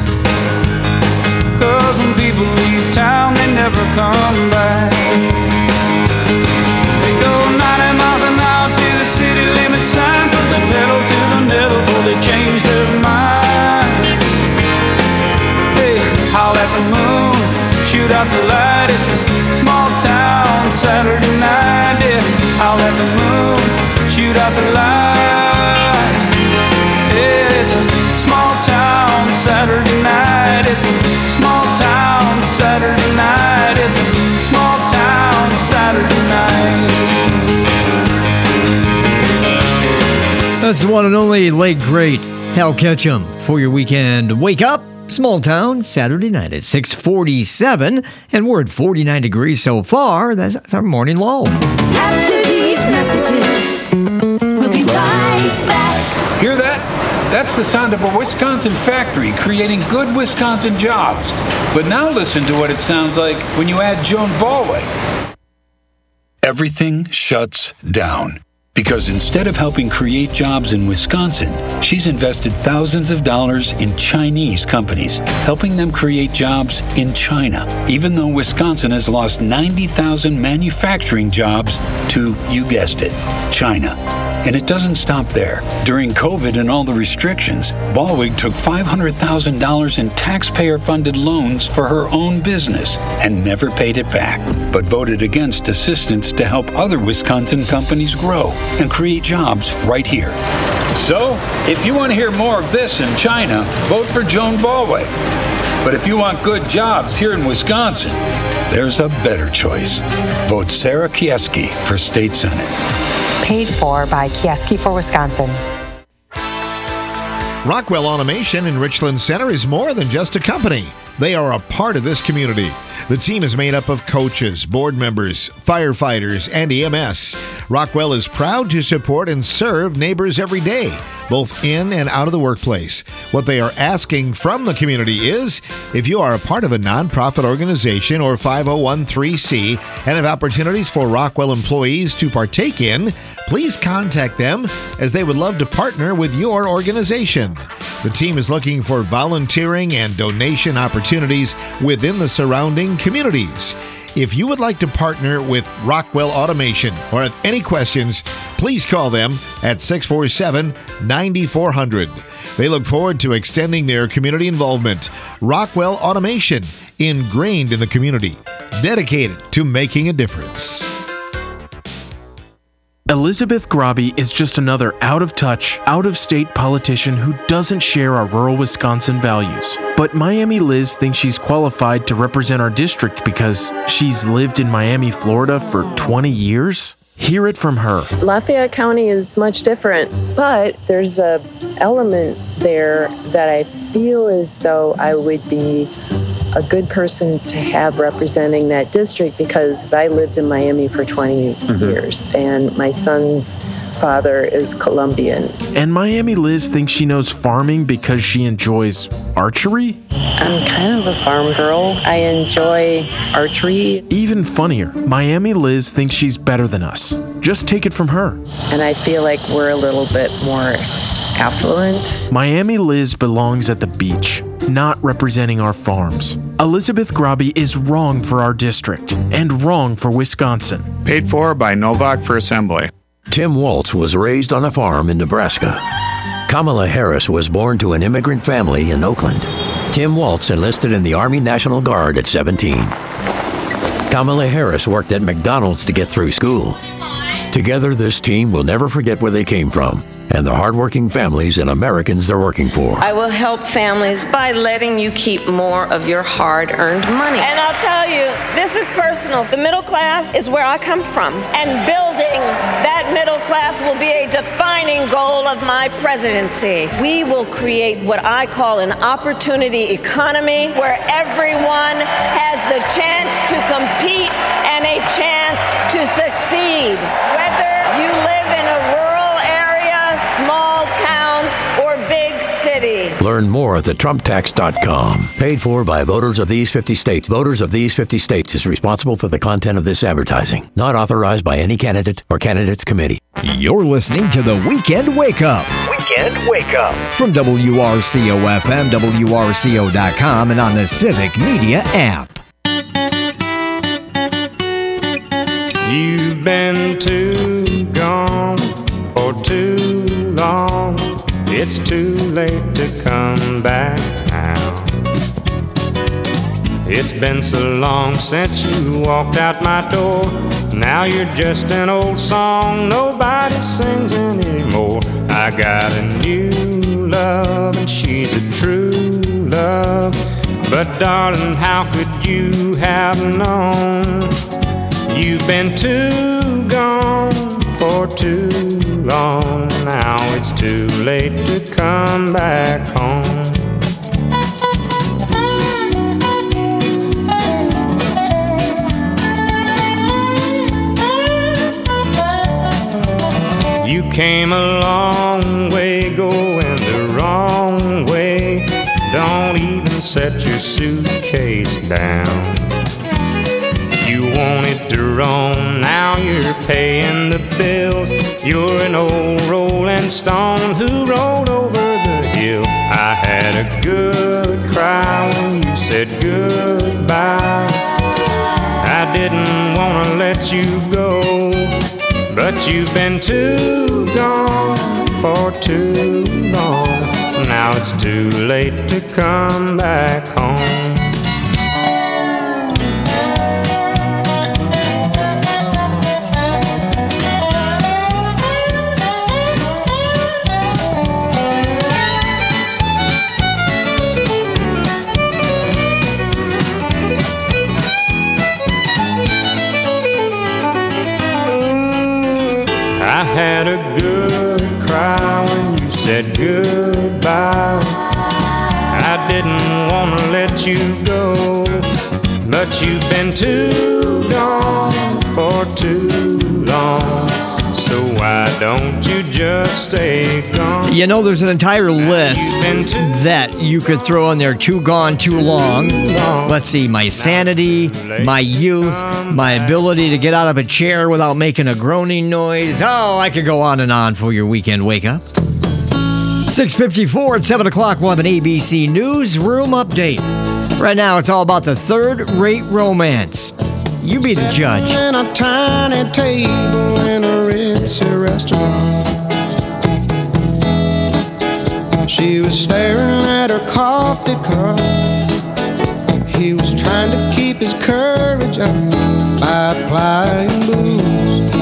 Speaker 20: 'cause when people leave town they never come back. They go 90 miles an hour to the city limit sign, put the pedal to the metal before they change their mind. They howl at the moon, shoot out the light. It's a small town Saturday night. Yeah, howl at the moon, shoot out the light. Yeah, it's a small town Saturday night. It's a small town Saturday night. It's a small town Saturday night.
Speaker 4: That's the one and only late great Hal Ketchum for your weekend wake up. Small town Saturday night at 6:47, and we're at 49 degrees so far. That's our morning low.
Speaker 3: After these messages, we'll be right back.
Speaker 2: Hear that? That's the sound of a Wisconsin factory creating good Wisconsin jobs. But now listen to what it sounds like when you add Joan Ballway. Everything shuts down. Because instead of helping create jobs in Wisconsin, she's invested thousands of dollars in Chinese companies, helping them create jobs in China, even though Wisconsin has lost 90,000 manufacturing jobs to, you guessed it, China. And it doesn't stop there. During COVID and all the restrictions, Ballwig took $500,000 in taxpayer-funded loans for her own business and never paid it back, but voted against assistance to help other Wisconsin companies grow and create jobs right here. So, if you want to hear more of this in China, vote for Joan Ballwig. But if you want good jobs here in Wisconsin, there's a better choice. Vote Sarah Kieski for State Senate.
Speaker 5: Paid for by Kieski for Wisconsin.
Speaker 9: Rockwell Automation in Richland Center is more than just a company. They are a part of this community. The team is made up of coaches, board members, firefighters, and EMS. Rockwell is proud to support and serve neighbors every day, both in and out of the workplace. What they are asking from the community is, if you are a part of a nonprofit organization or 501(c) and have opportunities for Rockwell employees to partake in, please contact them as they would love to partner with your organization. The team is looking for volunteering and donation opportunities within the surrounding communities. If you would like to partner with Rockwell Automation or have any questions, please call them at 647-9400. They look forward to extending their community involvement. Rockwell Automation, ingrained in the community, dedicated to making a difference.
Speaker 7: Elizabeth Grabe is just another out-of-touch, out-of-state politician who doesn't share our rural Wisconsin values. But Miami Liz thinks she's qualified to represent our district because she's lived in Miami, Florida for 20 years? Hear it from her.
Speaker 24: Lafayette County is much different, but there's a element there that I feel as though I would be a good person to have representing that district because I lived in Miami for 20 years and my sons father is Colombian.
Speaker 7: And Miami Liz thinks she knows farming because she enjoys archery?
Speaker 24: I'm kind of a farm girl. I enjoy archery.
Speaker 7: Even funnier, Miami Liz thinks she's better than us. Just take it from her.
Speaker 24: And I feel like we're a little bit more affluent.
Speaker 7: Miami Liz belongs at the beach, not representing our farms. Elizabeth Grabe is wrong for our district and wrong for Wisconsin.
Speaker 8: Paid for by Novak for Assembly.
Speaker 12: Tim Waltz was raised on a farm in Nebraska. Kamala Harris was born to an immigrant family in Oakland. Tim Waltz enlisted in the Army National Guard at 17. Kamala Harris worked at McDonald's to get through school. Together, this team will never forget where they came from and the hardworking families and Americans they're working for.
Speaker 18: I will help families by letting you keep more of your hard-earned money. And I'll tell you, this is personal. The middle class is where I come from, and building that middle class will be a defining goal of my presidency. We will create what I call an opportunity economy where everyone has the chance to compete and a chance to succeed. Whether you live in a rural small town or big city.
Speaker 12: Learn more at thetrumptax.com. Paid for by voters of these 50 states. Voters of these 50 states is responsible for the content of this advertising. Not authorized by any candidate or candidates committee.
Speaker 4: You're listening to the Weekend Wake Up.
Speaker 13: Weekend Wake Up.
Speaker 4: From WRCO-FM, WRCO.com, and on the Civic Media app.
Speaker 14: You've been too gone for too long. It's too late to come back now. It's been so long since you walked out my door. Now you're just an old song nobody sings anymore. I got a new love and she's a true love. But darling, how could you have known? You've been too gone for too long. Now it's too late to come back home. You came a long way going the wrong way. Don't even set your suitcase down. You wanted to roam, now you're paying the bills. You're an old rolling stone who rolled over the hill. I had a good cry when you said goodbye. I didn't want to let you go, but you've been too gone for too long. Now it's too late to come back home. I had a good cry when you said goodbye. I didn't want to let you go, but you've been too gone for too long. So why don't you just stay gone?
Speaker 4: You know, there's an entire list that you could throw in there. Too gone, too long. Let's see, my sanity, my youth, my ability to get out of a chair without making a groaning noise. Oh, I could go on and on for your weekend wake up. 6:54 at 7 o'clock, we'll have an ABC Newsroom update. Right now, it's all about the third-rate romance. You be the judge.
Speaker 25: Sitting at a tiny table in a ritzy restaurant. She was staring at her coffee cup. He was trying to keep his courage up by applying booze.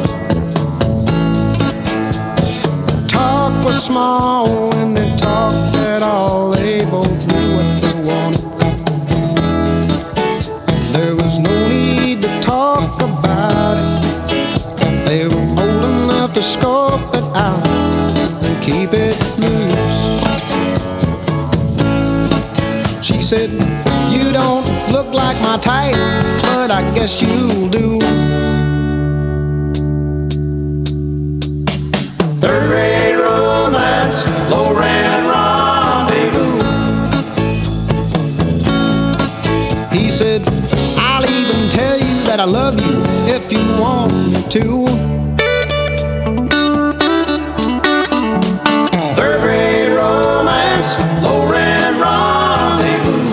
Speaker 25: Talk was small when they talked at all. They both knew what they wanted. There was no need to talk about it. They were old enough to scope it out and keep it loose. She said, "You don't look like my type, but I guess you'll do." I love you if you want me to. Third grade romance, low rent rendezvous.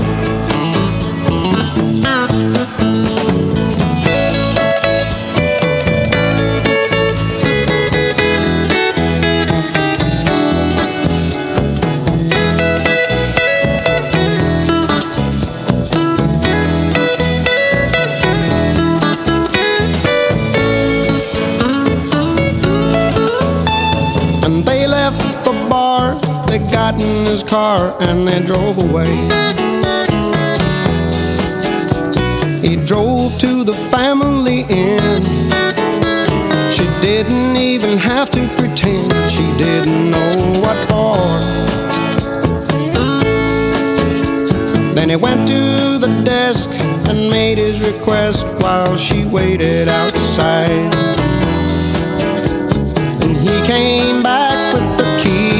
Speaker 25: Got in his car and they drove away. He drove to the family inn. She didn't even have to pretend she didn't know what for. Then he went to the desk and made his request while she waited outside. And he came back with the key.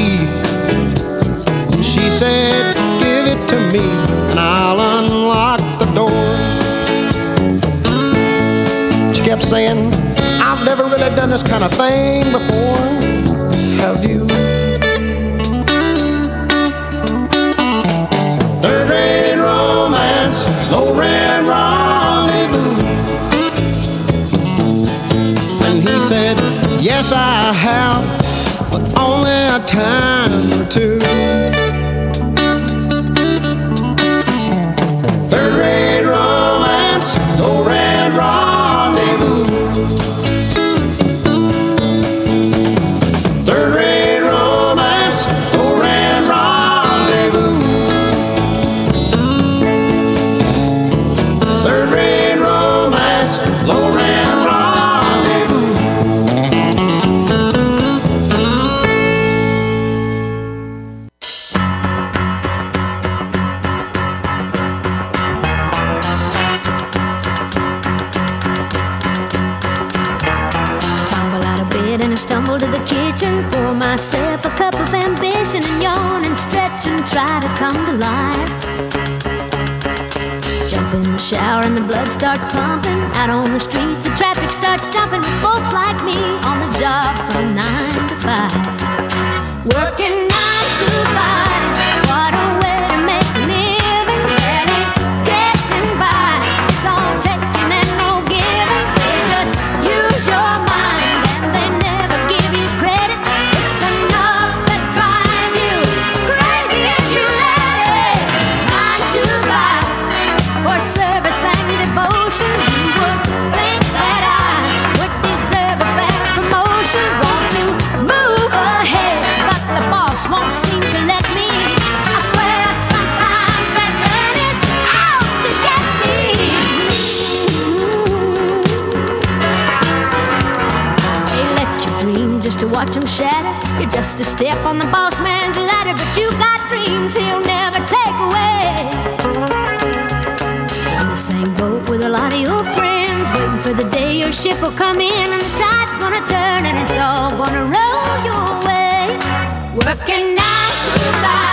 Speaker 25: She said, give it to me and I'll unlock the door. She kept saying, I've never really done this kind of thing before. Have you? Third grade romance, low rent rendezvous. And he said, yes I have, but only a time or two. Third grade romance, low rent rendezvous. Third grade romance, low rent rendezvous. Third grade romance, low rent rendezvous.
Speaker 6: Stumble to the kitchen, pour myself a cup of ambition and yawn and stretch and try to come to life. Jump in the shower and the blood starts pumping. Out on the streets the traffic starts jumping with folks like me on the job from 9 to 5. Working 9 to 5, what a way to make a living. Barely getting by, it's all taking and no giving. They just use your mind and they never give you credit. It's enough to drive you crazy if you let it. 9 to 5 for service and devotion. You would think that I would deserve a better promotion. Want to move ahead, but the boss won't seem to let me. I swear sometimes that man is out to get me. They let you dream just to watch him shatter. You're just a step on the boss man's ladder, but you got dreams he'll never take away. In the same boat with a lot of your friends, waiting for the day your ship will come in and the tide's gonna turn and it's all gonna roll your way. Working 9 to 5.